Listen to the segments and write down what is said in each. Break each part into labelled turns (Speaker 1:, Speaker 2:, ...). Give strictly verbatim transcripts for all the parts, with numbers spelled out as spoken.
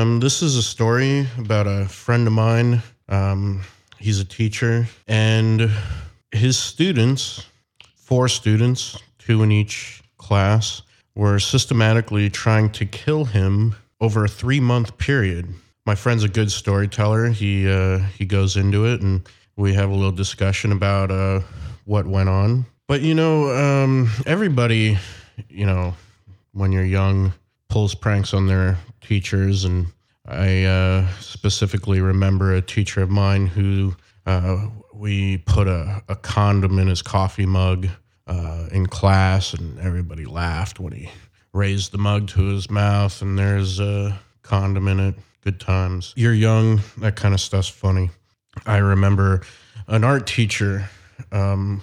Speaker 1: Um, this is a story about a friend of mine. Um, he's a teacher, and his students, four students, two in each class, were systematically trying to kill him over a three-month period. My friend's a good storyteller. He uh, he goes into it, and we have a little discussion about uh, what went on. But, you know, um, everybody, you know, when you're young, pulls pranks on their teachers. And I uh, specifically remember a teacher of mine who uh, we put a, a condom in his coffee mug uh, in class, and everybody laughed when he raised the mug to his mouth, and there's a condom in it. Good times. You're young, that kind of stuff's funny. I remember an art teacher, um,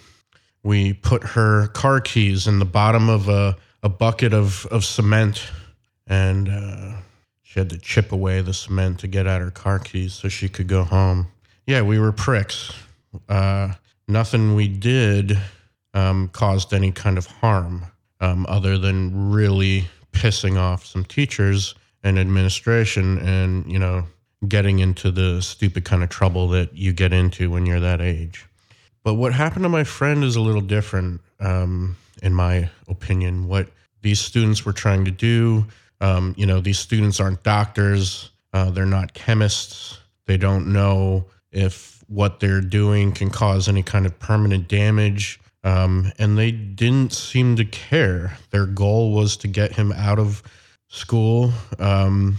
Speaker 1: we put her car keys in the bottom of a, a bucket of, of cement, and uh, she had to chip away the cement to get at her car keys so she could go home. Yeah, we were pricks. Uh, nothing we did um, caused any kind of harm um, other than really pissing off some teachers and administration, and, you know, getting into the stupid kind of trouble that you get into when you're that age. But what happened to my friend is a little different, um, in my opinion. What these students were trying to do, um, you know, these students aren't doctors. Uh, they're not chemists. They don't know if what they're doing can cause any kind of permanent damage. Um, and they didn't seem to care. Their goal was to get him out of school, um,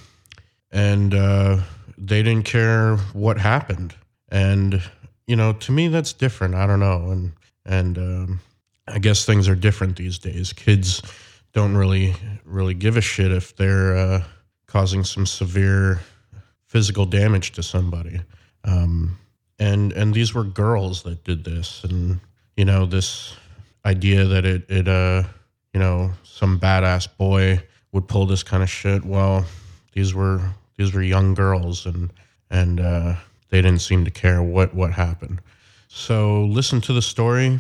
Speaker 1: and uh, they didn't care what happened. And, you know, to me, that's different. I don't know. And, and um, I guess things are different these days. Kids don't really, really give a shit if they're uh, causing some severe physical damage to somebody. Um, and, and these were girls that did this. And, you know, this idea that it, it uh, you know, some badass boy would pull this kind of shit. Well, these were these were young girls, and and uh, they didn't seem to care what, what happened. So listen to the story.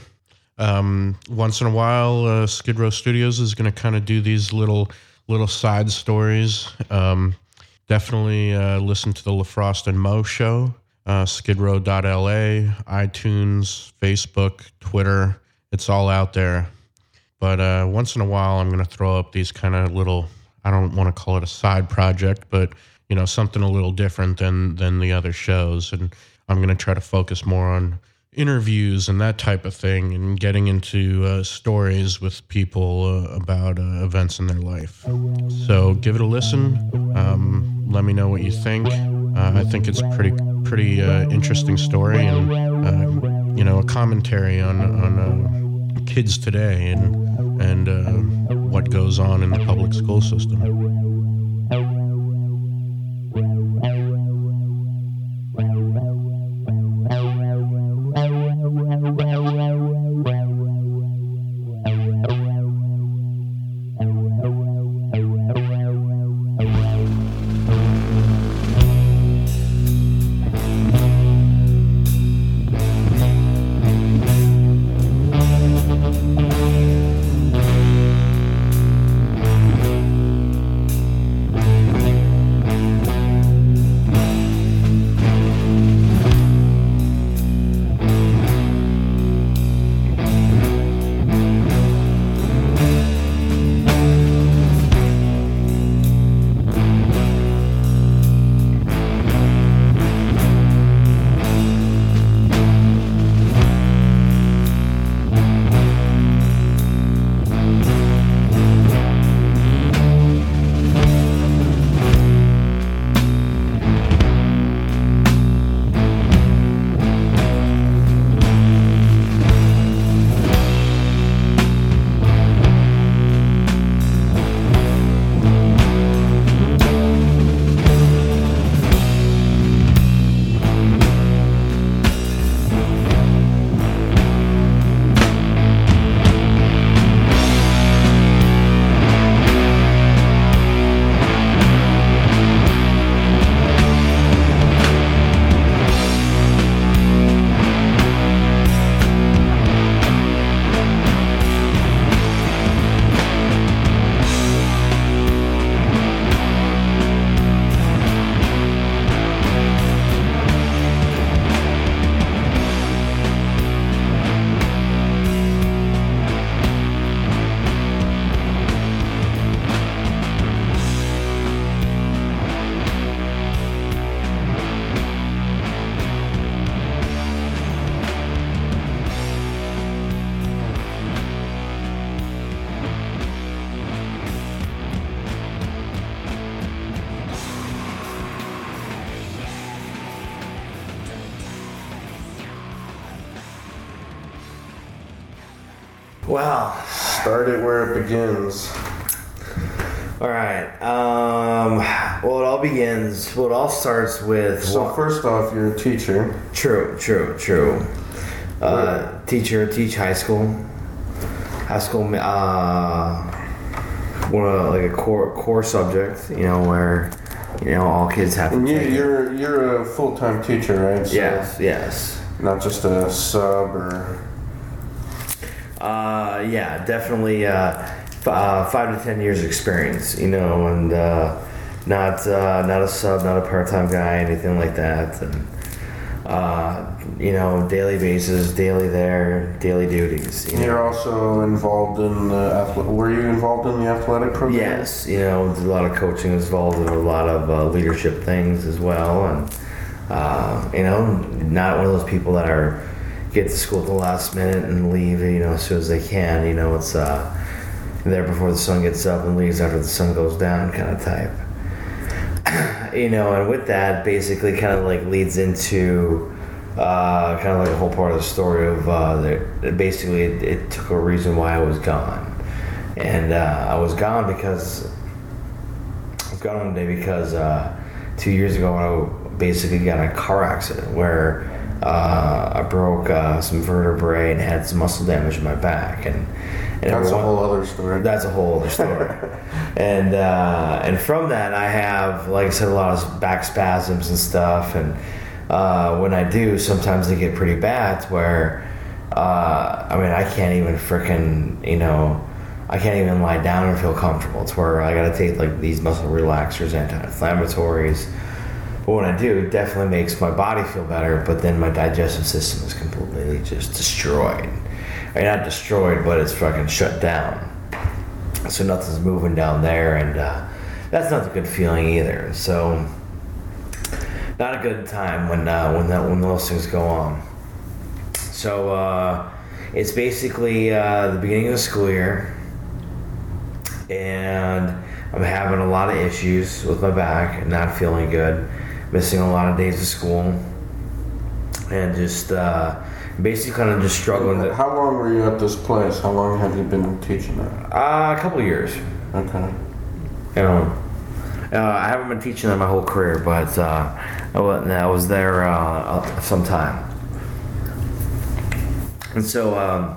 Speaker 1: Um, once in a while, uh, Skid Row Studios is going to kind of do these little little side stories. Um, definitely uh, listen to the LaFrost and Mo show, uh, skid row dot L A, iTunes, Facebook, Twitter. It's all out there. But uh, once in a while, I'm going to throw up these kind of little, I don't want to call it a side project, but, you know, something a little different than, than the other shows. And I'm going to try to focus more on interviews and that type of thing, and getting into uh, stories with people uh, about uh, events in their life. So give it a listen. Um, let me know what you think. Uh, I think it's pretty, pretty uh, interesting story, and, uh, you know, a commentary on, on uh, kids today and and uh, what goes on in the public school system.
Speaker 2: Well,
Speaker 1: Start it where it begins.
Speaker 2: all right. Um, well, it all begins. Well, it all starts with.
Speaker 1: So
Speaker 2: one-
Speaker 1: first off, you're a teacher.
Speaker 2: True, true, true. Uh, teacher, teach high school. High school, uh, one of like a core core subject, you know, where you know all kids have to
Speaker 1: And you,
Speaker 2: take it.
Speaker 1: you're you're a full time teacher, right? So
Speaker 2: Yes, yes.
Speaker 1: Not just a sub or.
Speaker 2: Uh, yeah, definitely. Uh, f- uh, five to ten years experience, you know, and uh, not uh, not a sub, not a part time guy, anything like that, and. Uh, you know, daily basis, daily there, daily duties. You know?
Speaker 1: You're also involved in the athletic. Were you involved in the athletic program?
Speaker 2: Yes, you know, there's a lot of coaching involved in a lot of uh, leadership things as well, and uh, you know, not one of those people that are get to school at the last minute and leave, you know, as soon as they can. You know, it's uh, there before the sun gets up and leaves after the sun goes down kind of type. You know, and with that, basically, kind of like leads into uh, kind of like a whole part of the story of uh, that basically it, it took a reason why I was gone, and uh, I was gone because I was gone one day because uh, two years ago I basically got in a car accident where uh, I broke uh, some vertebrae and had some muscle damage in my back, and. And
Speaker 1: That's a
Speaker 2: everyone,
Speaker 1: whole other story.
Speaker 2: That's a whole other story. and uh, and from that, I have, like I said, a lot of back spasms and stuff. And uh, when I do, sometimes they get pretty bad. Where uh, I mean, I can't even frickin', you know, I can't even lie down and feel comfortable. It's where I gotta take like these muscle relaxers, anti-inflammatories. But when I do, it definitely makes my body feel better. But then my digestive system is completely just destroyed. I mean, not destroyed, but it's fucking shut down. So nothing's moving down there, and uh, that's not a good feeling either. So, not a good time when uh, when that when those things go on. So uh, it's basically uh, the beginning of the school year, and I'm having a lot of issues with my back, not feeling good, missing a lot of days of school, and just. Uh, Basically, kind of just struggling. To,
Speaker 1: How long were you at this place? How long have you been teaching there?
Speaker 2: uh, a couple of years.
Speaker 1: Okay.
Speaker 2: You know, uh, I haven't been teaching them my whole career, but uh, I wa- I was there uh, some time. And so, um,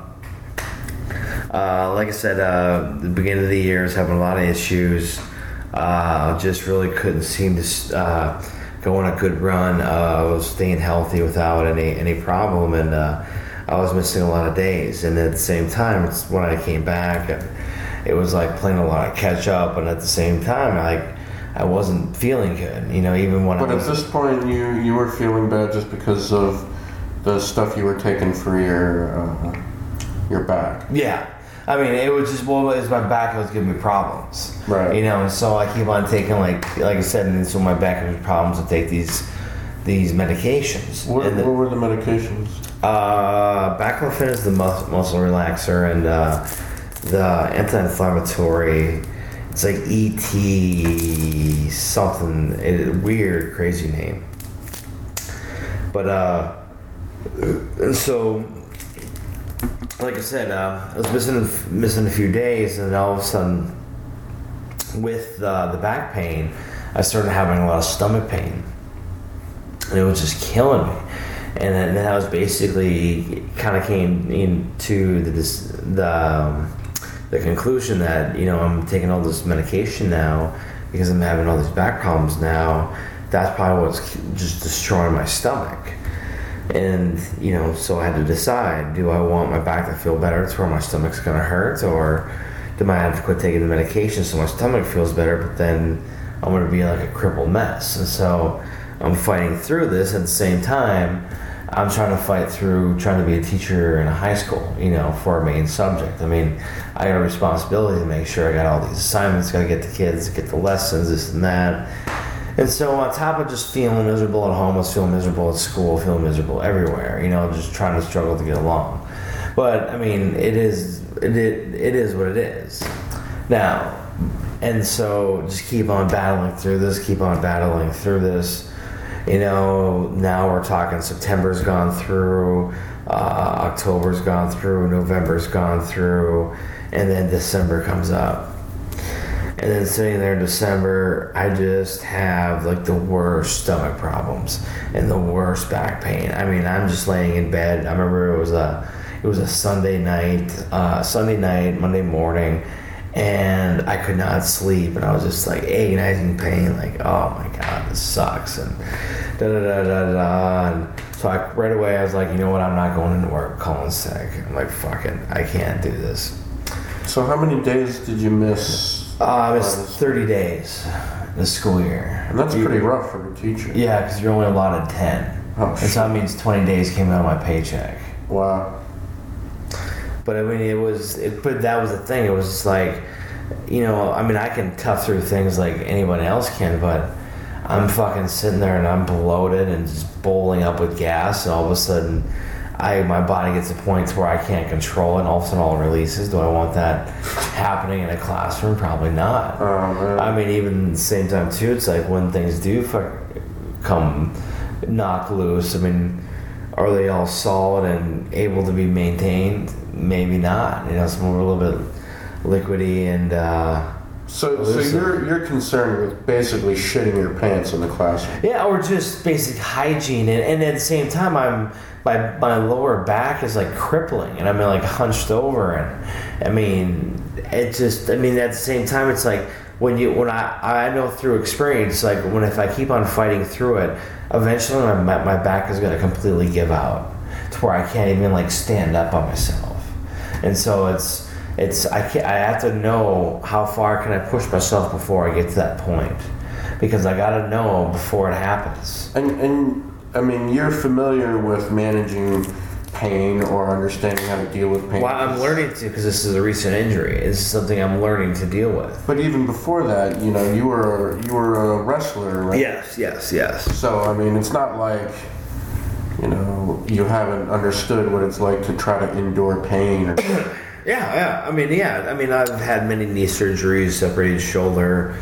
Speaker 2: uh, like I said, uh, the beginning of the year I was having a lot of issues. Uh, just really couldn't seem to. Uh, go on a good run. Uh, I was staying healthy without any any problem, and uh, I was missing a lot of days. And at the same time, it's when I came back, and it was like playing a lot of catch up. And at the same time, like I wasn't feeling good. You know, even when
Speaker 1: But
Speaker 2: I was.
Speaker 1: at this point, you you were feeling bad just because of the stuff you were taking for your uh, your back.
Speaker 2: Yeah. I mean, it was just, well, it was my back that was giving me problems.
Speaker 1: Right.
Speaker 2: You know, and so I keep on taking, like like I said, and so my back gives me problems to take these these medications.
Speaker 1: What,
Speaker 2: And the-
Speaker 1: what were the medications?
Speaker 2: Uh, baclofen is the mus- muscle relaxer, and uh, the anti-inflammatory. It's like E T something, it, weird, crazy name. But uh, and so, like I said, uh, I was missing missing a few days, and all of a sudden, with uh, the back pain, I started having a lot of stomach pain, and it was just killing me. And then, then I was basically kind of came into the the um, the conclusion that, you know, I'm taking all this medication now because I'm having all these back problems now. That's probably what's just destroying my stomach. And, you know, so I had to decide, do I want my back to feel better to where my stomach's going to hurt, or do I have to quit taking the medication so my stomach feels better, but then I'm going to be like a crippled mess. And so I'm fighting through this. At the same time, I'm trying to fight through trying to be a teacher in a high school, you know, for a main subject. I mean, I got a responsibility to make sure I got all these assignments, got to get the kids, get the lessons, this and that. And so on top of just feeling miserable at home, I was feeling miserable at school, feeling miserable everywhere, you know, just trying to struggle to get along. But, I mean, it is, it, it, it is what it is. Now, and so just keep on battling through this, keep on battling through this. You know, now we're talking September's gone through, uh, October's gone through, November's gone through, and then December comes up. And then sitting there in December, I just have like the worst stomach problems and the worst back pain. I mean, I'm just laying in bed. I remember it was a, it was a Sunday night, uh, Sunday night, Monday morning, and I could not sleep. And I was just like agonizing pain, like, oh my God, this sucks. And da da da da da. And so I, right away, I was like, you know what? I'm not going into work. Calling sick. I'm like, fuck it, I can't do this.
Speaker 1: So how many days did you miss?
Speaker 2: Uh, it's thirty days, the school year.
Speaker 1: And that's pretty rough for a teacher.
Speaker 2: Yeah, because you're only allotted ten.
Speaker 1: Oh,
Speaker 2: and so that means twenty days came out of my paycheck.
Speaker 1: Wow.
Speaker 2: But I mean, it was, it, but that was the thing. It was just like, you know, I mean, I can tough through things like anyone else can, but I'm fucking sitting there and I'm bloated and just bowling up with gas, and all of a sudden, I my body gets to points where I can't control it, and all of a sudden all releases. Do I want that happening in a classroom? Probably not.
Speaker 1: Oh, man.
Speaker 2: I mean, even at the same time too, it's like when things do fuck come knock loose. I mean, are they all solid and able to be maintained? Maybe not. You know, some are a little bit liquidy and. Uh,
Speaker 1: So, so you're you're concerned with basically shitting your pants in the classroom?
Speaker 2: Yeah, or just basic hygiene, and, and at the same time, I'm my my lower back is like crippling, and I'm like hunched over, and I mean, it just, I mean, at the same time, it's like when you when I I know through experience, like when if I keep on fighting through it, eventually my my back is gonna completely give out to where I can't even like stand up on myself, and so it's. It's I can't, I have to know how far can I push myself before I get to that point, because I gotta know before it happens.
Speaker 1: And and I mean, you're familiar with managing pain or understanding how to deal with pain.
Speaker 2: Well, I'm learning to, because this is a recent injury. This is something I'm learning to deal with.
Speaker 1: But even before that, you know, you were you were a wrestler, right?
Speaker 2: Yes, yes, yes.
Speaker 1: So I mean, it's not like, you know, you haven't understood what it's like to try to endure pain or.
Speaker 2: Yeah, yeah. I mean, yeah. I mean, I've had many knee surgeries, separated shoulder.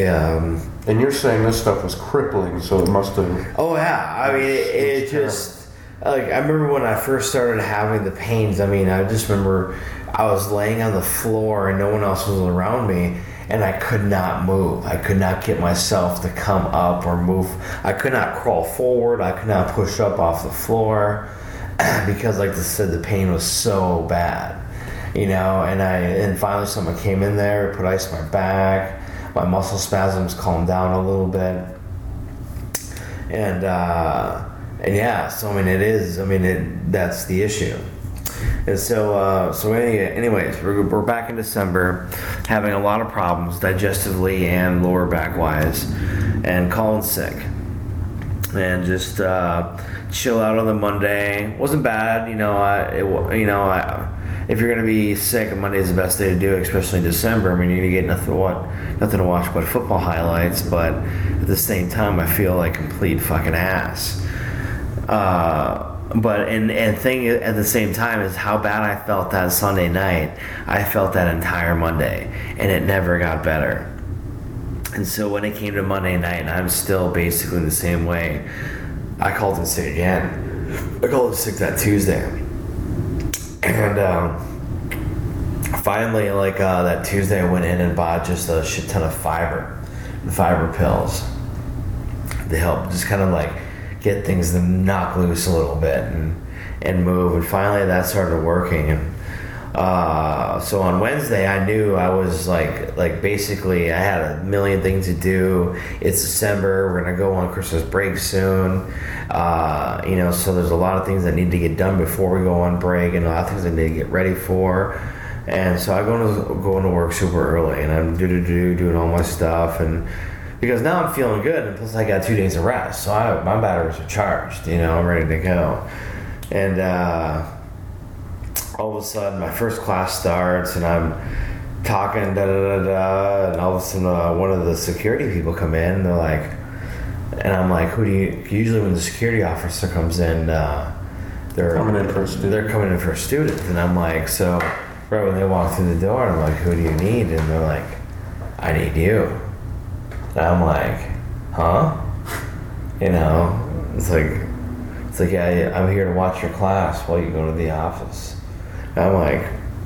Speaker 2: Um,
Speaker 1: and you're saying this stuff was crippling, so it must have.
Speaker 2: Oh yeah. I mean, it, it just like I remember when I first started having the pains. I mean, I just remember I was laying on the floor and no one else was around me, and I could not move. I could not get myself to come up or move. I could not crawl forward. I could not push up off the floor because, like I said, the pain was so bad. You know, and I and finally someone came in there, put ice on my back, my muscle spasms calmed down a little bit, and uh, and yeah, so I mean it is, I mean it that's the issue, and so uh, so any, anyways, we're we're back in December, having a lot of problems digestively and lower back wise, and calling sick, and just uh, chill out on the Monday. Wasn't bad, you know. I it, you know I. If you're gonna be sick, Monday is the best day to do it, especially in December. I mean, you're gonna get nothing what nothing to watch but football highlights. But at the same time, I feel like complete fucking ass. Uh, but and and thing at the same time is how bad I felt that Sunday night. I felt that entire Monday, and it never got better. And so when it came to Monday night, and I'm still basically the same way, I called in sick again. I called in sick that Tuesday. And um, finally, like uh, that Tuesday, I went in and bought just a shit ton of fiber, fiber pills to help just kind of like get things to knock loose a little bit and and move. And finally, that started working. And uh, so on Wednesday, I knew I was like like basically I had a million things to do. It's December. We're gonna go on Christmas break soon. Uh, you know, so there's a lot of things that need to get done before we go on break, and a lot of things I need to get ready for. And so I go to go into work super early, and I'm do do do doing all my stuff, and because now I'm feeling good, and plus I got two days of rest, so I, my batteries are charged. You know, I'm ready to go. And uh, all of a sudden, my first class starts, and I'm talking da da da da, and all of a sudden, uh, one of the security people come in, and they're like. And I'm like, who do you? Usually, when the security officer comes in, uh, they're
Speaker 1: coming in for a student.
Speaker 2: They're coming in for a student, and I'm like, so right when they walk through the door, I'm like, who do you need? And they're like, I need you. And I'm like, huh? You know, it's like, it's like, yeah, I'm here to watch your class while you go to the office. And I'm like,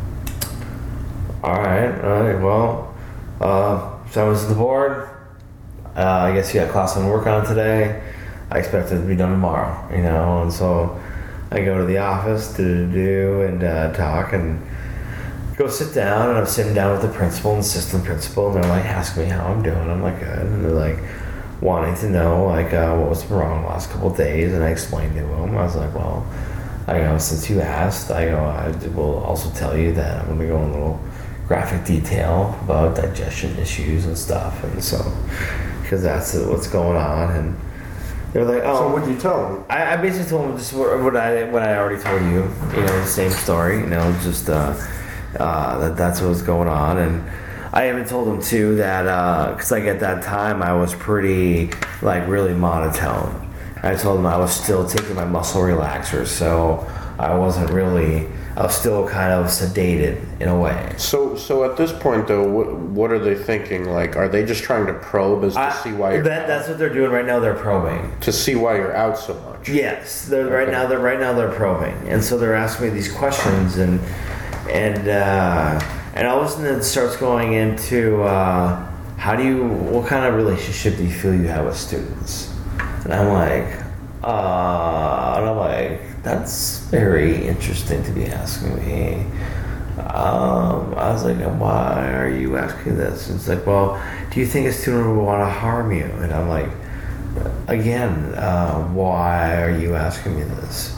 Speaker 2: all right, all right, well, uh, so I was at the board. Uh, I guess you got class on work on today. I expect it to be done tomorrow, you know, and so I go to the office to do and uh, talk and go sit down, and I'm sitting down with the principal and assistant principal, and they're like asking me how I'm doing. I'm like, good, and they're like wanting to know like uh, what was wrong the last couple of days, and I explained to them. I was like, well, I go, since you asked, I go, I will also tell you that I'm going to go in a little graphic detail about digestion issues and stuff, and so because that's what's going on. And they're like, oh.
Speaker 3: So what did you tell them?
Speaker 2: I, I basically told them just what, what I what I already told you. You know, the same story. You know, just uh, uh, that that's what was going on. And I even told them too that because uh, like at that time I was pretty like really monotone. I told them I was still taking my muscle relaxers, so I wasn't really. I was still kind of sedated in a way.
Speaker 3: So, so at this point, though, what, what are they thinking? Like, are they just trying to probe as to
Speaker 2: I,
Speaker 3: see why you're
Speaker 2: that, that's what they're doing right now. They're probing
Speaker 3: to see why you're out so much?
Speaker 2: Yes, they're
Speaker 3: Okay.
Speaker 2: right now. They're right now. They're probing, and so they're asking me these questions, and and uh, and all of a sudden it starts going into uh, how do you, what kind of relationship do you feel you have with students? And I'm like, uh, and I'm like, that's very interesting to be asking me. Um, I was like, why are you asking this? And it's like, well, do you think a student would want to harm you? And I'm like, again, uh, why are you asking me this?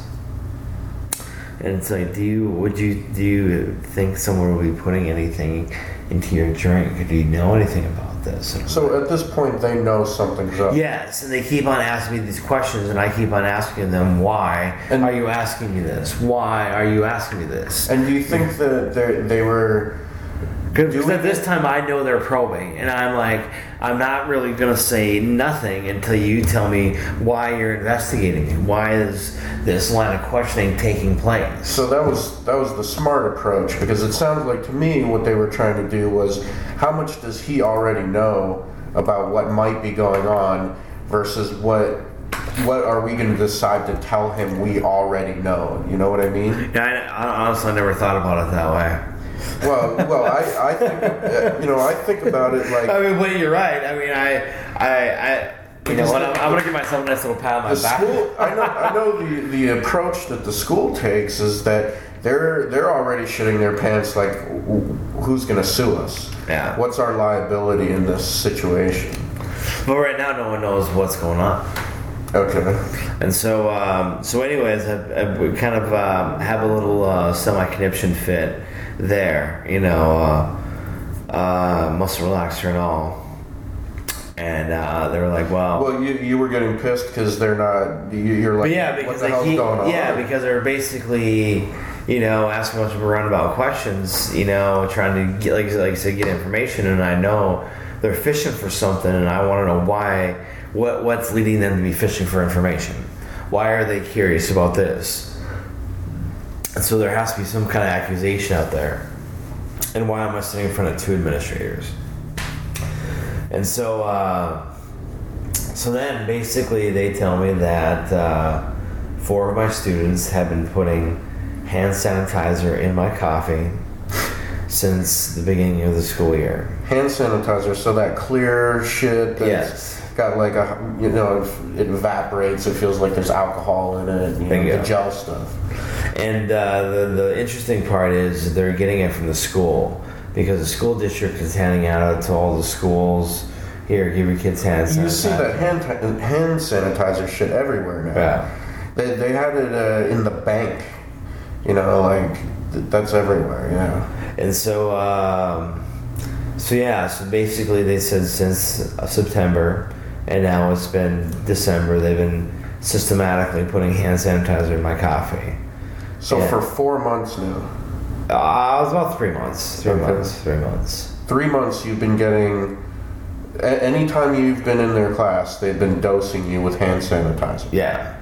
Speaker 2: And it's like, do you would you do you think someone would be putting anything into your drink? Or do you know anything about this?
Speaker 3: So at this point, they know something's up.
Speaker 2: Yes, and they keep on asking me these questions, and I keep on asking them, why
Speaker 3: And-
Speaker 2: are you asking me this? Why are you asking me this?
Speaker 3: And do you think that they they were?
Speaker 2: Because
Speaker 3: Do
Speaker 2: at
Speaker 3: we-
Speaker 2: this time I know they're probing, and I'm like, I'm not really gonna say nothing until you tell me why you're investigating me. Why is this line of questioning taking place?
Speaker 3: So that was that was the smart approach, because it sounds like to me what they were trying to do was, how much does he already know about what might be going on versus what what are we going to decide to tell him we already know? You know what I mean?
Speaker 2: Yeah, I, I honestly never thought about it that way.
Speaker 3: Well, well, I, I think uh, you know I think about it like
Speaker 2: I mean, but you're right. I mean, I, I, I you know
Speaker 3: Because
Speaker 2: what?
Speaker 3: the-
Speaker 2: I'm, I'm gonna give myself a nice little pat on my
Speaker 3: the
Speaker 2: back.
Speaker 3: school. I know I know the the approach that the school takes is that they're they're already shitting their pants like, who's going to sue us?
Speaker 2: Yeah.
Speaker 3: What's our liability in this situation?
Speaker 2: But right now, no one knows what's going on.
Speaker 3: Okay.
Speaker 2: And so, um, so anyways, I, I, we kind of um, have a little uh, semi-conniption fit there, you know, uh, uh, muscle relaxer and all. And uh, they were like, well,
Speaker 3: Well, you you were getting pissed because they're not. You, you're like,
Speaker 2: but yeah,
Speaker 3: what
Speaker 2: because
Speaker 3: the
Speaker 2: they
Speaker 3: hell's
Speaker 2: keep,
Speaker 3: going on?
Speaker 2: yeah, because they're basically, you know, asking a bunch of roundabout questions, you know, trying to get, like, like I said, get information, and I know they're fishing for something, and I want to know why, what what's leading them to be fishing for information. Why are they curious about this? And so there has to be some kind of accusation out there. And why am I sitting in front of two administrators? And so, uh, so then basically they tell me that uh, four of my students have been putting hand sanitizer in my coffee since the beginning of the school year.
Speaker 3: Hand sanitizer, so that clear shit that's
Speaker 2: Yes.
Speaker 3: got like a, you know, it evaporates. It feels like there's alcohol in it. You know,
Speaker 2: Bingo.
Speaker 3: the gel stuff.
Speaker 2: And uh, the, the interesting part is they're getting it from the school, because the school district is handing out to all the schools, here, give your kids hand sanitizer.
Speaker 3: You see that hand hand sanitizer shit everywhere now.
Speaker 2: Yeah.
Speaker 3: They, they had it uh, in the bank. You know, like th- that's everywhere. Yeah.
Speaker 2: And so, um, so yeah, so basically they said since uh, September, and now it's been December, they've been systematically putting hand sanitizer in my coffee.
Speaker 3: So
Speaker 2: Yeah.
Speaker 3: for four months now,
Speaker 2: Uh, it was about three months. Three
Speaker 3: Okay.
Speaker 2: months. Three months.
Speaker 3: three months you've been getting. A- anytime you've been in their class, they've been dosing you with hand sanitizer.
Speaker 2: Yeah.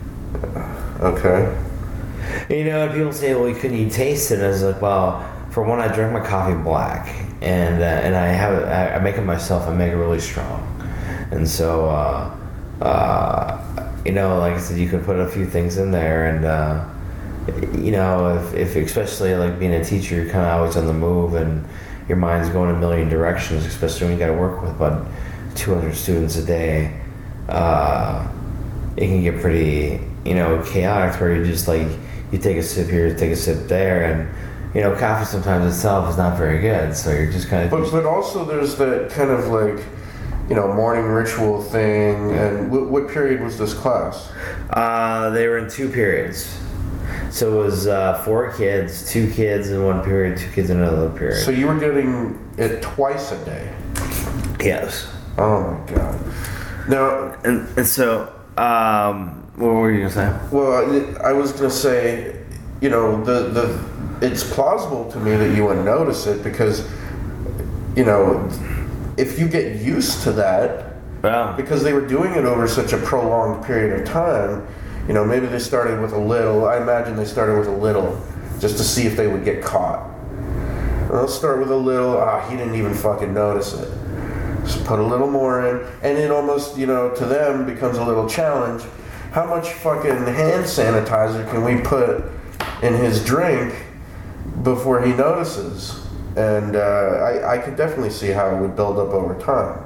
Speaker 3: Okay.
Speaker 2: You know, and people say, well, couldn't you taste it? And I was like, well, for one, I drink my coffee black, and uh, and I have it, I, I make it myself. I make it really strong, and so uh, uh, you know, like I said, you can put a few things in there, and uh, you know, if, if especially like being a teacher, you're kind of always on the move, and your mind's going a million directions, especially when you got to work with about two hundred students a day. Uh, it can get pretty, you know, chaotic, where you just like, you take a sip here, take a sip there, and you know, coffee sometimes itself is not very good, so you're just kind of.
Speaker 3: But but also there's that kind of like, you know, morning ritual thing. And what, what period was this class?
Speaker 2: Uh, they were in two periods, so it was uh, four kids, two kids in one period, two kids in another period.
Speaker 3: So you were getting it twice a day.
Speaker 2: Yes.
Speaker 3: Oh my god. Now
Speaker 2: and and so um, what were you gonna say?
Speaker 3: Well, I, I was gonna say, you know, the the. It's plausible to me that you wouldn't notice it because, you know, if you get used to that,
Speaker 2: yeah.
Speaker 3: because they were doing it over such a prolonged period of time, you know, maybe they started with a little. I imagine they started with a little just to see if they would get caught. They'll start with a little, ah, he didn't even fucking notice it. Just put a little more in, and it almost, you know, to them becomes a little challenge. How much fucking hand sanitizer can we put in his drink before he notices? And uh, I, I could definitely see how it would build up over time.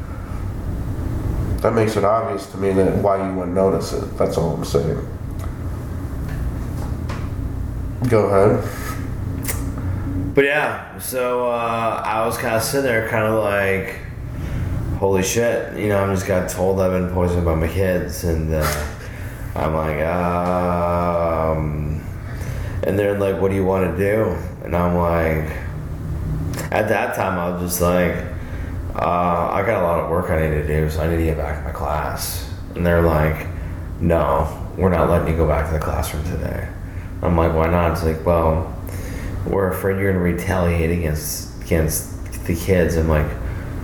Speaker 3: That makes it obvious to me that why you wouldn't notice it. That's all I'm saying. Go ahead.
Speaker 2: But yeah, so uh, I was kind of sitting there kind of like, holy shit, you know, I just got told I've been poisoned by my kids, and uh, I'm like, um... and they're like, what do you want to do? And I'm like, at that time, I was just like, uh, I got a lot of work I need to do, so I need to get back to my class. And they're like, no, we're not letting you go back to the classroom today. I'm like, why not? It's like, well, we're afraid you're going to retaliate against against the kids. I'm like,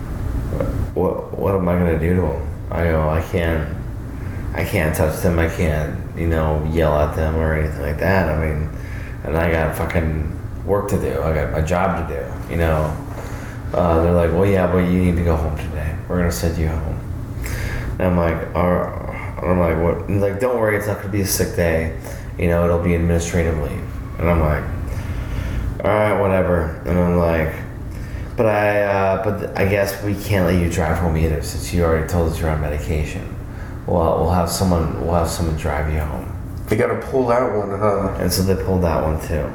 Speaker 2: what what am I going to do to them? I go, I can't, I can't touch them. I can't, you know, yell at them or anything like that. I mean, and I got fucking work to do. I got my job to do, you know. Uh, they're like, well, yeah, but you need to go home today. We're going to send you home. And I'm like, all right. I'm like, what? And like, don't worry, it's not going to be a sick day. You know, it'll be administrative leave. And I'm like, all right, whatever. And I'm like, but I, uh, but I guess we can't let you drive home either, since you already told us you're on medication. Well, we'll have someone, we'll have someone drive you home.
Speaker 3: They got to pull that one, huh?
Speaker 2: And so they pulled that one too.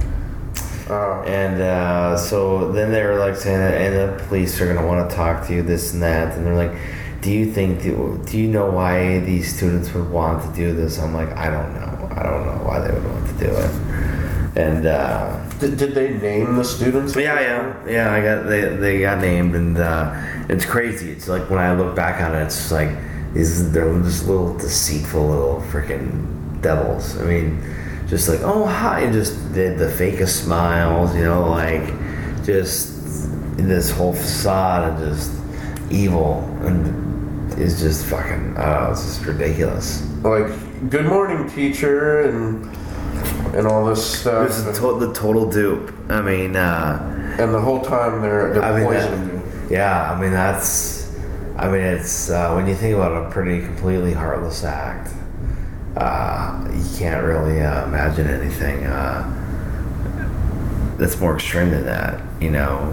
Speaker 3: Oh.
Speaker 2: And uh, so then they were like saying, and the police are going to want to talk to you, this and that. And they're like, do you think, do, do you know why these students would want to do this? I'm like, I don't know. I don't know why they would want to do it. And uh,
Speaker 3: did, did they name the students?
Speaker 2: Yeah, yeah, yeah. I got they they got named, and uh, it's crazy. It's like when I look back on it, it's like these they're just little deceitful little freaking devils. I mean, just like, oh hi, and just did the fakest smiles, you know, like just this whole facade of just evil, and it's just fucking oh, it's just ridiculous.
Speaker 3: Like, good morning, teacher, and and all this stuff.
Speaker 2: This is to- the total dupe. I mean, uh,
Speaker 3: and the whole time they're they're
Speaker 2: I mean,
Speaker 3: poisoning
Speaker 2: that,
Speaker 3: you.
Speaker 2: Yeah, I mean that's. I mean it's uh, when you think about a pretty completely heartless act, uh, you can't really uh, imagine anything uh, that's more extreme than that. You know.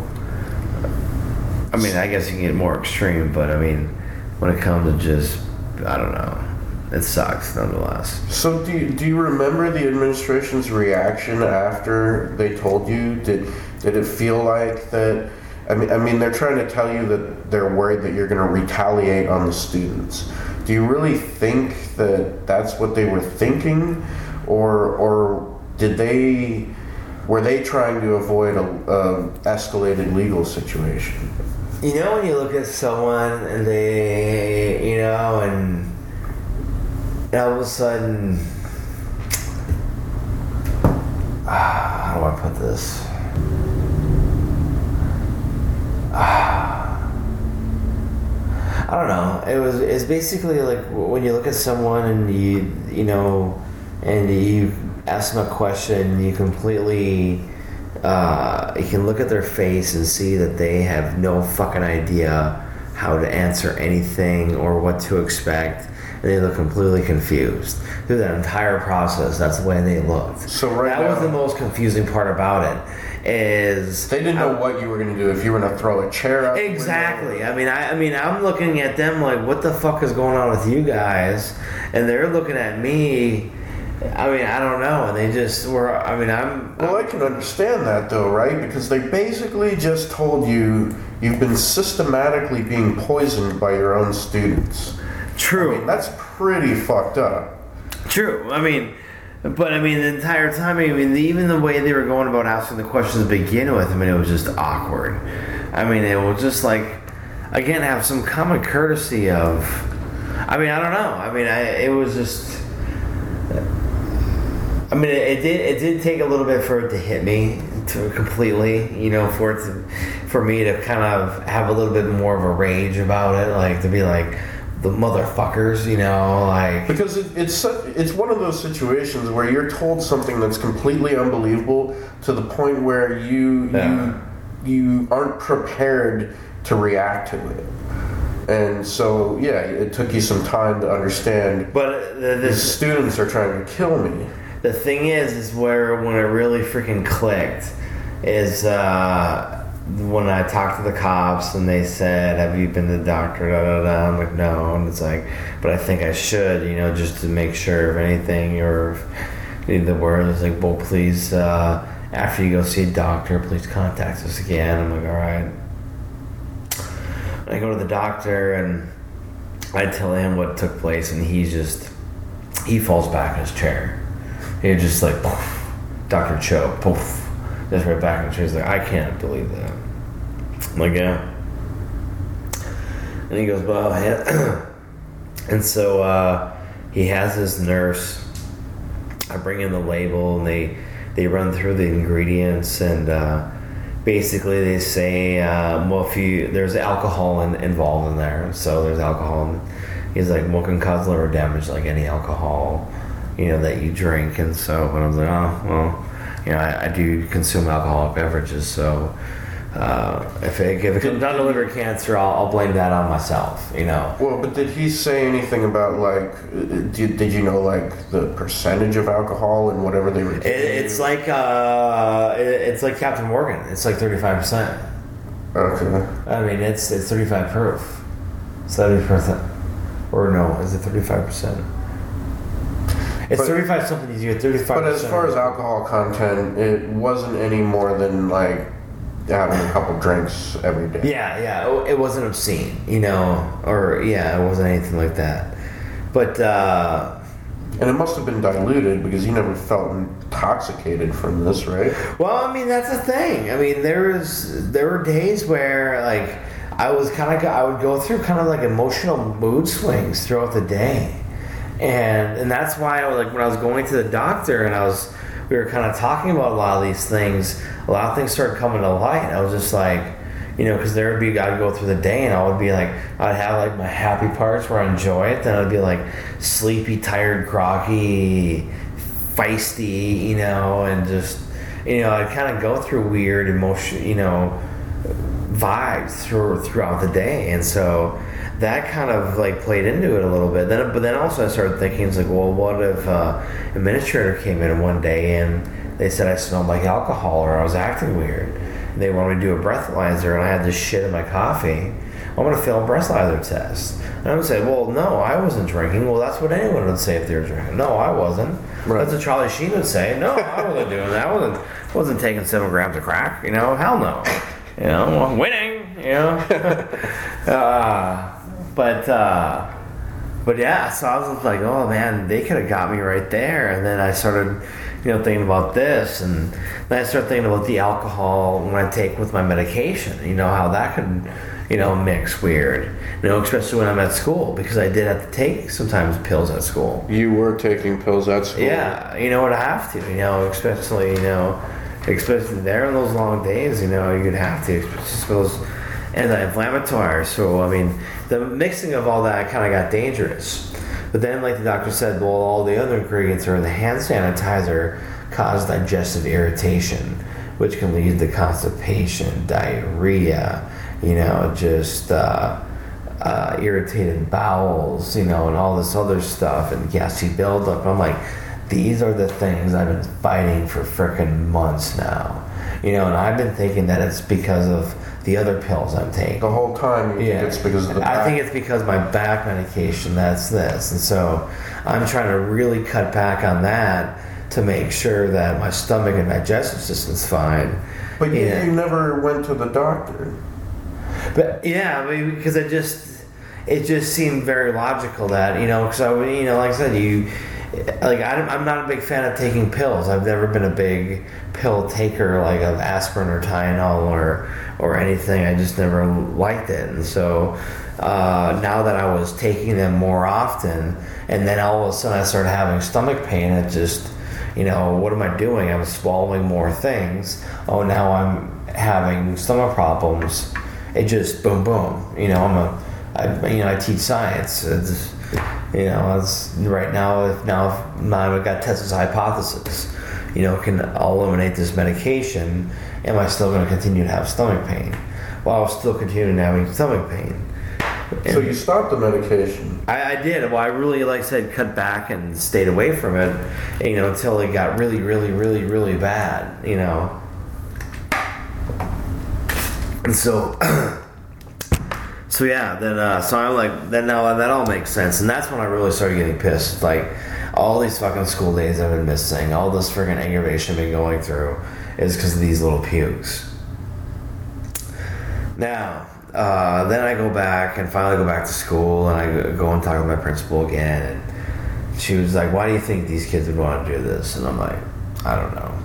Speaker 2: I mean, I guess you can get more extreme, but I mean, when it comes to just, I don't know. It sucks, nonetheless.
Speaker 3: So, do you, do you remember the administration's reaction after they told you? Did did it feel like that? I mean, I mean, they're trying to tell you that they're worried that you're going to retaliate on the students. Do you really think that that's what they were thinking, or or did they were they trying to avoid a, a escalated legal situation?
Speaker 2: You know, when you look at someone and they, you know, and. And all of a sudden, ah, how do I put this? Ah, I don't know. It was. It's basically like when you look at someone and you, you know, and you ask them a question, you completely, uh, you can look at their face and see that they have no fucking idea how to answer anything or what to expect. And they look completely confused through that entire process. That's the way they looked.
Speaker 3: So right
Speaker 2: that
Speaker 3: now,
Speaker 2: was the most confusing part about it. Is
Speaker 3: they didn't know
Speaker 2: I,
Speaker 3: what you were going to do, if you were going to throw a chair out.
Speaker 2: Exactly. I mean, I, I mean, I'm looking at them like, what the fuck is going on with you guys? And they're looking at me. I mean, I don't know. And they just were. I mean, I'm.
Speaker 3: Well,
Speaker 2: I'm,
Speaker 3: I can understand that though, right? Because they basically just told you you've been systematically being poisoned by your own students.
Speaker 2: True.
Speaker 3: I mean, that's pretty fucked up.
Speaker 2: True. I mean. But I mean, the entire time, I mean, even the way they were going about asking the questions to begin with, I mean, it was just awkward. I mean, it was just like, again, have some common courtesy of, I mean, I don't know. I mean, I, it was just, I mean, it, it did it did take a little bit for it to hit me to completely, you know, for it to, for me to kind of have a little bit more of a rage about it, like to be like, the motherfuckers, you know, like
Speaker 3: because it, it's such, it's one of those situations where you're told something that's completely unbelievable to the point where you yeah. you you aren't prepared to react to it, and so yeah, it took you some time to understand.
Speaker 2: But the, the
Speaker 3: students are trying to kill me.
Speaker 2: The thing is, is where when it really freaking clicked is. uh when I talked to the cops and they said, have you been to the doctor, da da da, I'm like, no, and it's like, but I think I should, you know, just to make sure of anything, or if need the word, it's like, well, please, uh, after you go see a doctor, please contact us again. I'm like, all right. I go to the doctor and I tell him what took place, and he's just, he falls back in his chair. He just like, poof, Doctor Cho, poof. Just right back in the chair. He's like, I can't believe that. I'm like, yeah. And he goes, well, yeah. And so uh, he has his nurse. I bring in the label, and they they run through the ingredients, and uh, basically they say, uh, well, if you there's alcohol in, involved in there, so there's alcohol. And he's like, well, can cause liver damage like any alcohol, you know, that you drink. And so, and I was like, oh, well. You know, I, I do consume alcoholic beverages, so uh, if, it, if it comes down to liver cancer, I'll, I'll blame that on myself, you know.
Speaker 3: Well, but did he say anything about, like, did, did you know, like, the percentage of alcohol and whatever they were
Speaker 2: it, It's like, uh, it, it's like Captain Morgan. It's like thirty-five percent.
Speaker 3: Okay.
Speaker 2: I mean, it's it's thirty-five proof. seventy percent. Or no, is it thirty-five percent? It's but, thirty-five something easier, thirty-five percent.
Speaker 3: But as far as alcohol content, it wasn't any more than, like, having a couple drinks every day.
Speaker 2: Yeah, yeah. It wasn't obscene, you know, or, yeah, it wasn't anything like that. But, uh...
Speaker 3: and it must have been diluted because you never felt intoxicated from this, right?
Speaker 2: Well, I mean, that's the thing. I mean, there was, there were days where, like, I was kind of, I would go through kind of, like, emotional mood swings throughout the day. And and that's why I was like when I was going to the doctor and I was we were kind of talking about a lot of these things, a lot of things started coming to light. I was just like, you know, because there would be I'd go through the day and I would be like I'd have like my happy parts where I enjoy it, then I'd be like sleepy, tired, groggy, feisty, you know, and just you know I'd kind of go through weird emotion, you know, vibes through throughout the day, and so. That kind of like played into it a little bit. Then, but then also I started thinking, it's like, well, what if uh, administrator came in one day and they said I smelled like alcohol or I was acting weird. And they wanted me to do a breathalyzer and I had this shit in my coffee. I'm going to fail a breathalyzer test. And I would say, well, no, I wasn't drinking. Well, that's what anyone would say if they were drinking. No, I wasn't. Right. That's what Charlie Sheen would say. No, I wasn't doing that. I wasn't, wasn't taking seven grams of crack. You know, hell no. You know, well, winning. You know. uh, But, uh, but yeah, so I was like, oh man, they could have got me right there. And then I started, you know, thinking about this. And then I started thinking about the alcohol when I take with my medication, you know, how that could, you know, mix weird. You know, especially when I'm at school, because I did have to take sometimes pills at school.
Speaker 3: You were taking pills at school?
Speaker 2: Yeah, you know what, I have to, you know, especially, you know, especially there in those long days, you know, you'd have to, especially those anti-inflammatories. So, I mean, the mixing of all that kind of got dangerous. But then, like the doctor said, well, all the other ingredients are in the hand sanitizer cause digestive irritation, which can lead to constipation, diarrhea, you know, just, uh, uh, irritated bowels, you know, and all this other stuff, and gassy buildup. I'm like, these are the things I've been fighting for frickin' months now. You know, and I've been thinking that it's because of the other pills I'm taking.
Speaker 3: The whole time you
Speaker 2: Yeah.
Speaker 3: think it's because of the back.
Speaker 2: I think it's because my back medication, that's this. And so I'm trying to really cut back on that to make sure that my stomach and digestive system's fine.
Speaker 3: But you,
Speaker 2: Yeah.
Speaker 3: you never went to the doctor.
Speaker 2: But yeah, I mean, because it just it just seemed very logical that, you know, because I you know, like I said, you like I, I'm not a big fan of taking pills. I've never been a big pill taker like of aspirin or Tylenol or or anything. I just never liked it, and so uh, now that I was taking them more often, and then all of a sudden I started having stomach pain, it just, you know, what am I doing? I'm swallowing more things. Oh, now I'm having stomach problems. It just boom, boom. You know, I'm a, I, you know, I teach science. It's, you know, it's right now. If now, now I've got Tesla's hypothesis. You know, can eliminate this medication? Am I still going to continue to have stomach pain? Well, I was still continuing having stomach pain.
Speaker 3: So you stopped the medication.
Speaker 2: I, I did. Well, I really, like I said, cut back and stayed away from it, you know, until it got really, really, really, really bad, you know. And so, so yeah, then, uh, so I'm like, then now that all makes sense. And that's when I really started getting pissed. Like, all these fucking school days I've been missing, all this friggin' aggravation I've been going through is because of these little pukes. Now, Uh, then I go back and finally go back to school, and I go and talk to my principal again, and she was like, "Why do you think these kids would want to do this?" And I'm like, "I don't know,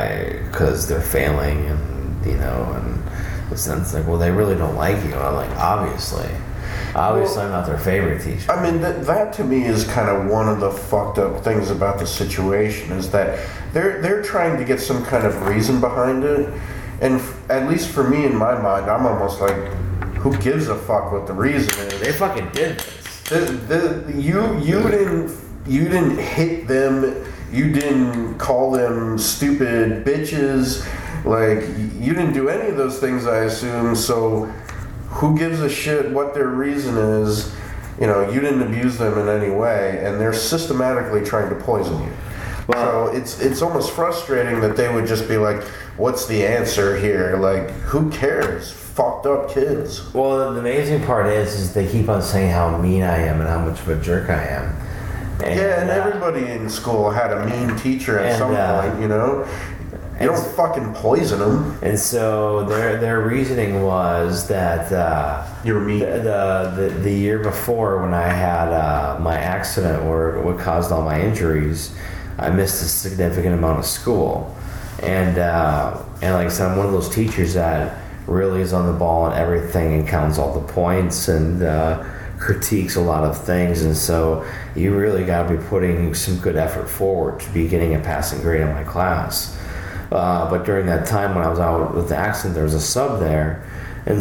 Speaker 2: I because they're failing, and you know, and it's like, well, they really don't like you." And I'm like, obviously, obviously, well, I'm not their favorite teacher.
Speaker 3: I mean, that that to me is kind of one of the fucked up things about the situation is that they're they're trying to get some kind of reason behind it, and f- at least for me in my mind, I'm almost like, who gives a fuck what the reason is?
Speaker 2: They fucking did this.
Speaker 3: The, the, you you didn't you didn't hit them. You didn't call them stupid bitches. Like, you didn't do any of those things, I assume. So who gives a shit what their reason is? You know, you didn't abuse them in any way, and they're systematically trying to poison you. Well, so it's it's almost frustrating that they would just be like, "What's the answer here?" Like, who cares? Fucked up kids.
Speaker 2: Well, the amazing part is, is they keep on saying how mean I am and how much of a jerk I am.
Speaker 3: And, yeah, and uh, everybody in school had a mean teacher at and, some uh, point, you know. You don't fucking poison them.
Speaker 2: And so their their reasoning was that uh,
Speaker 3: you were mean.
Speaker 2: The, the the year before, when I had uh, my accident where what caused all my injuries, I missed a significant amount of school, and uh, and like I said, I'm one of those teachers that really is on the ball on everything and counts all the points and uh, critiques a lot of things, and so you really got to be putting some good effort forward to be getting a passing grade in my class. Uh, but during that time when I was out with the accident, there was a sub there, and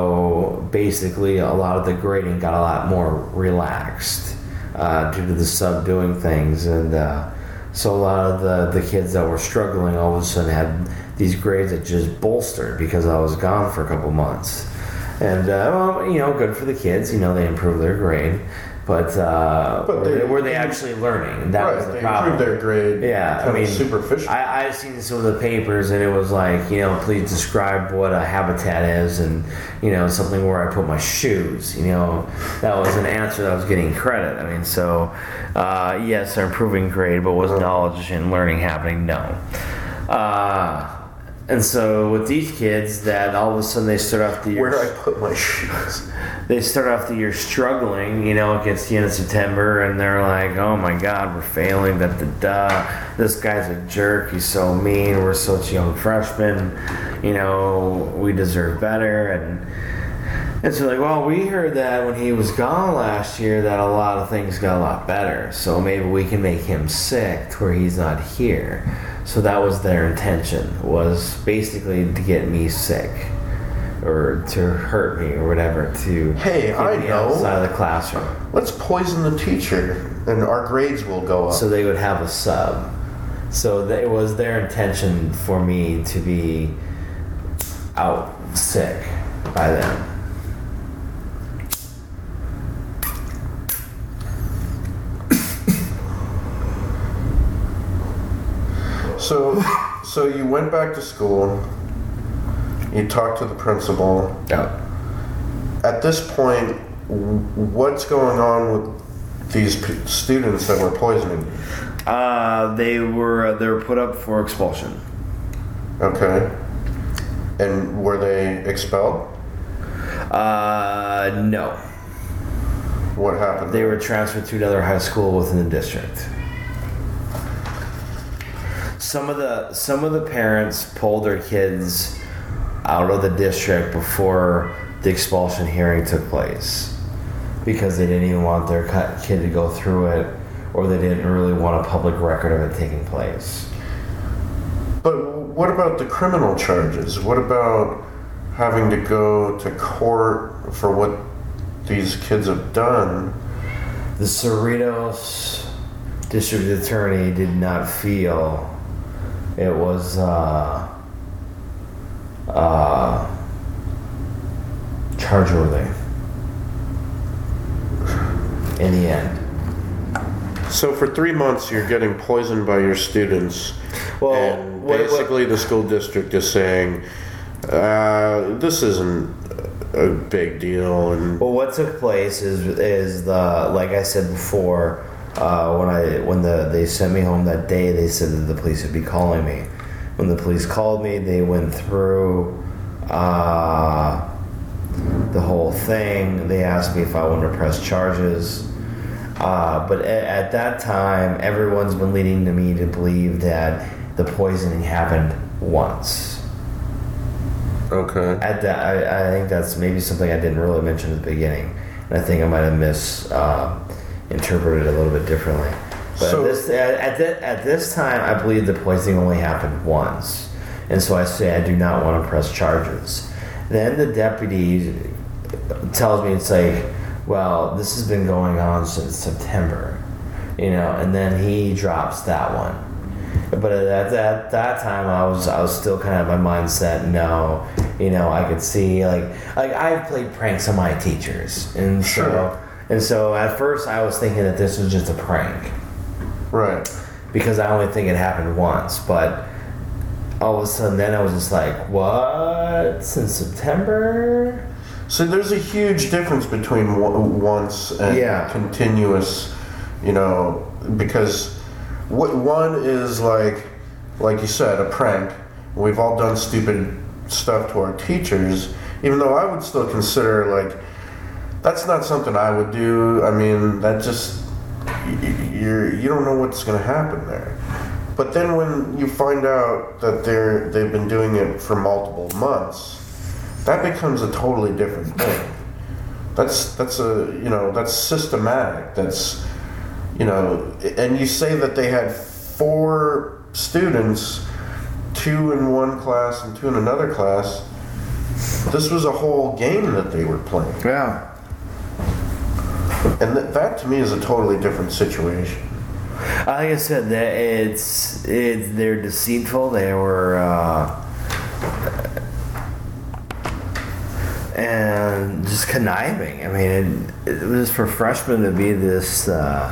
Speaker 2: so basically a lot of the grading got a lot more relaxed uh, due to the sub doing things, and uh, so a lot of the, the kids that were struggling all of a sudden had these grades that just bolstered because I was gone for a couple months. And, uh, well, you know, good for the kids. You know, they improved their grade. But, uh, but they, were, they, were they actually learning? That
Speaker 3: right,
Speaker 2: was the
Speaker 3: they
Speaker 2: problem.
Speaker 3: Improved their grade.
Speaker 2: Yeah,
Speaker 3: kind
Speaker 2: I mean,
Speaker 3: of superficial.
Speaker 2: I, I've seen some of the papers, and it was like, you know, please describe what a habitat is, and, you know, something where I put my shoes. You know, that was an answer that was getting credit. I mean, so, uh, yes, they're improving grade, but was knowledge and learning happening? No. Uh, And so with these kids, that all of a sudden they start off the year.
Speaker 3: Where do I put my shoes?
Speaker 2: They start off the year struggling, you know, it gets the end of September, and they're like, "Oh my God, we're failing. Da da da. This guy's a jerk. He's so mean. We're such young freshmen. You know, we deserve better." And and so like, well, we heard that when he was gone last year, that a lot of things got a lot better. So maybe we can make him sick to where he's not here. So that was their intention, was basically to get me sick, or to hurt me, or whatever, to
Speaker 3: hey,
Speaker 2: get
Speaker 3: I
Speaker 2: me
Speaker 3: know.
Speaker 2: outside of the classroom.
Speaker 3: Let's poison the teacher, and our grades will go up.
Speaker 2: So they would have a sub. So it was their intention for me to be out sick by them.
Speaker 3: So, so you went back to school. You talked to the principal.
Speaker 2: Yeah.
Speaker 3: At this point, w- what's going on with these p- students that were poisoning?
Speaker 2: Uh, they were they were put up for expulsion.
Speaker 3: Okay. And were they expelled?
Speaker 2: Uh, no.
Speaker 3: What happened?
Speaker 2: They were transferred to another high school within the district. Some of the some of the parents pulled their kids out of the district before the expulsion hearing took place because they didn't even want their kid to go through it, or they didn't really want a public record of it taking place.
Speaker 3: But what about the criminal charges? What about having to go to court for what these kids have done?
Speaker 2: The Cerritos district attorney did not feel it was uh, uh, charge-worthy in the end.
Speaker 3: So for three months, you're getting poisoned by your students,
Speaker 2: Well,
Speaker 3: and
Speaker 2: what- what-
Speaker 3: basically the school district is saying, uh, "This isn't a big deal." And
Speaker 2: Well, what took place is is the like I said before, uh, when I when the they sent me home that day, they said that the police would be calling me. When the police called me, they went through uh, the whole thing. They asked me if I wanted to press charges. Uh, but at, at that time, everyone's been leading to me to believe that the poisoning happened once.
Speaker 3: okay,
Speaker 2: At that, I, I think that's maybe something I didn't really mention at the beginning, and I think I might have mis uh, interpreted it a little bit differently. But
Speaker 3: So-
Speaker 2: at this at, at, the, at this time, I believe the poisoning only happened once, and so I say I do not want to press charges. Then the deputy tells me, it's like, well, this has been going on since September, you know, and then he drops that one. But at that that time, I was I was still kind of my mindset. No, you know, I could see like like I've played pranks on my teachers, and so
Speaker 3: Sure.
Speaker 2: and so at first I was thinking that this was just a prank
Speaker 3: right.
Speaker 2: because I only think it happened once. But all of a sudden, then I was just like, what? Since September?
Speaker 3: So there's a huge difference between w- once and
Speaker 2: Yeah.
Speaker 3: continuous, you know, because what one is like, like you said, a prank. We've all done stupid stuff to our teachers, even though I would still consider like that's not something I would do. I mean, that just y- you're you don't know what's going to happen there. But then when you find out that they're they've been doing it for multiple months, that becomes a totally different thing. That's that's a you know that's systematic. That's you know, and you say that they had four students, two in one class and two in another class. This was a whole game that they were playing,
Speaker 2: Yeah.
Speaker 3: and that, that to me is a totally different situation.
Speaker 2: Like I said, that it's it's they're deceitful. They were. Uh, and just conniving. I mean, it, it was for freshmen to be this uh,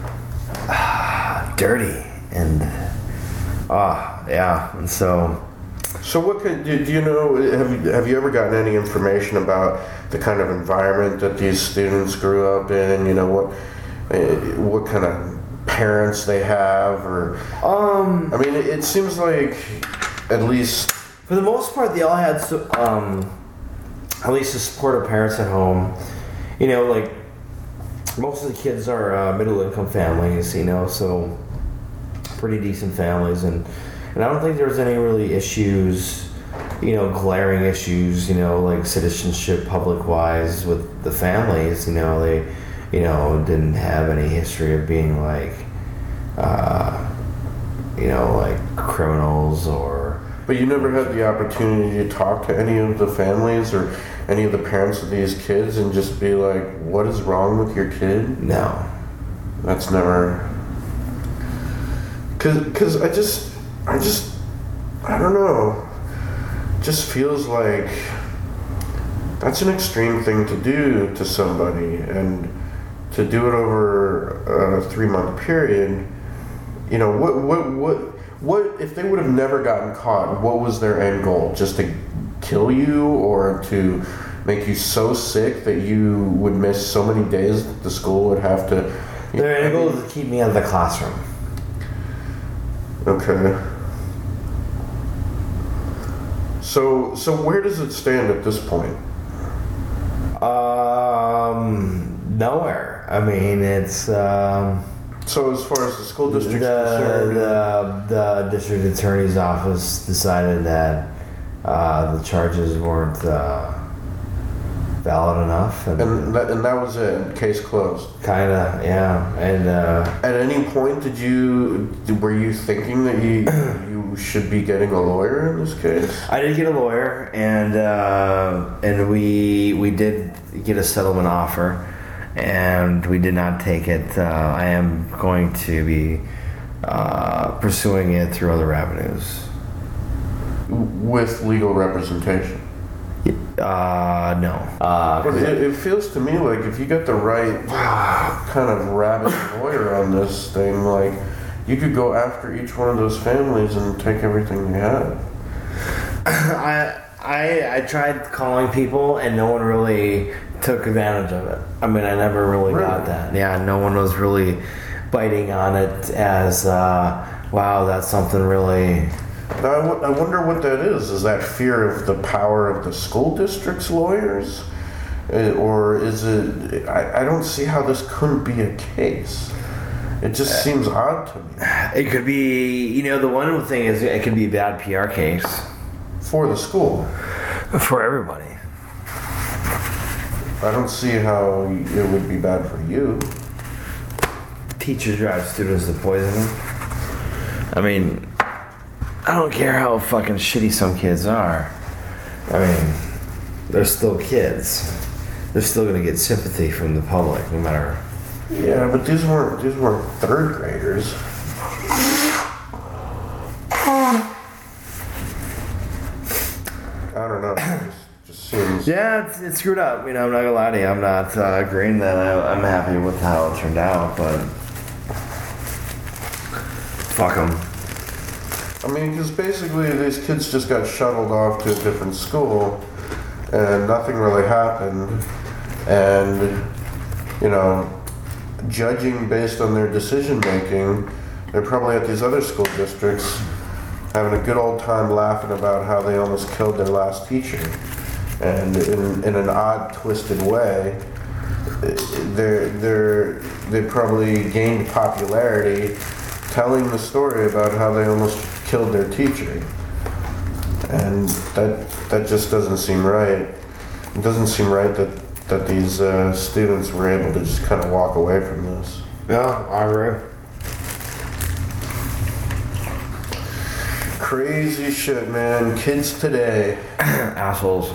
Speaker 2: dirty and ah, yeah. And so,
Speaker 3: So what could do do you know? Have you have you ever gotten any information about the kind of environment that these students grew up in? You know what eh, what kind of parents they have, or
Speaker 2: um,
Speaker 3: I mean, it, it seems like at least
Speaker 2: for the most part, they all had so- um, at least the supportive parents at home. You know, like most of the kids are uh, middle income families. You know, so pretty decent families, and and I don't think there was any really issues. You know, glaring issues. You know, like citizenship, public wise, with the families. You know, they, you know, didn't have any history of being like, uh, you know, like criminals or.
Speaker 3: But you never had the opportunity to talk to any of the families or any of the parents of these kids and just be like, what is wrong with your kid?
Speaker 2: No.
Speaker 3: That's never... Cause, cause I just, I just, I don't know. Just feels like that's an extreme thing to do to somebody, and to do it over a three month period. You know, what, what, what, what if they would have never gotten caught? What was their end goal? Just to kill you, or to make you so sick that you would miss so many days that the school would have to?
Speaker 2: Their end goal is to keep me out of the classroom.
Speaker 3: Okay. So, so where does it stand at this point?
Speaker 2: Um, nowhere. I mean, it's um,
Speaker 3: So, as far as the school district
Speaker 2: the,
Speaker 3: concerned,
Speaker 2: the the district attorney's office decided that uh, the charges weren't uh, valid enough, and,
Speaker 3: and that, and that was it. Case closed.
Speaker 2: kind of, yeah. And uh,
Speaker 3: At any point, did you were you thinking that you you should be getting a lawyer in this case?
Speaker 2: I did get a lawyer, and uh, and we we did get a settlement offer, and we did not take it. Uh, I am going to be uh, pursuing it through other avenues.
Speaker 3: With legal representation.
Speaker 2: Uh, no. Uh,
Speaker 3: But it, it feels to me like if you get the right kind of rabid lawyer on this thing, like you could go after each one of those families and take everything they have.
Speaker 2: I, I I tried calling people, and no one really took advantage of it. I mean, I never really,
Speaker 3: Really?
Speaker 2: got that. Yeah, no one was really biting on it as, uh, wow, that's something really...
Speaker 3: Now, I, w- I wonder what that is. Is that fear of the power of the school district's lawyers? Uh, or is it... I, I don't see how this couldn't be a case. It just seems odd to me.
Speaker 2: It could be, you know, the one thing is it could be a bad P R case.
Speaker 3: For the school.
Speaker 2: For everybody.
Speaker 3: I don't see how it would be bad for you.
Speaker 2: Teachers drive students to poison. I mean, I don't care how fucking shitty some kids are. I mean, they're still kids. They're still gonna get sympathy from the public, no matter.
Speaker 3: Yeah, but these weren't these weren't third graders. I don't know. It just, just seems.
Speaker 2: Yeah, it's, it's screwed up. You know, I'm not gonna lie to you. I'm not uh, agreeing that I, I'm happy with how it turned out, but fuck them.
Speaker 3: I mean, because basically these kids just got shuttled off to a different school, and nothing really happened. And you know, judging based on their decision making, they're probably at these other school districts having a good old time laughing about how they almost killed their last teacher. And in, in an odd, twisted way, they're, they're, they probably gained popularity telling the story about how they almost killed their teacher. And that, that just doesn't seem right. It doesn't seem right that, that these uh, students were able to just kind of walk away from this.
Speaker 2: Yeah, I agree.
Speaker 3: Crazy shit, man. Kids today.
Speaker 2: Assholes.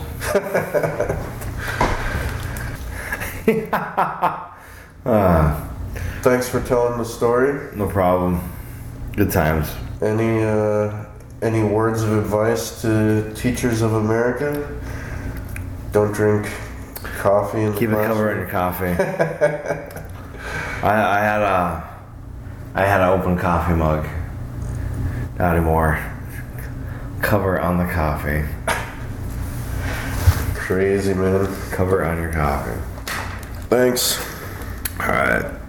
Speaker 2: uh,
Speaker 3: Thanks for telling the story.
Speaker 2: no problem. Good times.
Speaker 3: Any uh, any words of advice to teachers of America? Don't drink coffee in the
Speaker 2: Keep it
Speaker 3: classroom.
Speaker 2: covered in your coffee. I, I had a, I had an open coffee mug. Not anymore. Cover on the coffee.
Speaker 3: Crazy, man.
Speaker 2: Cover on your coffee.
Speaker 3: Thanks.
Speaker 2: All right.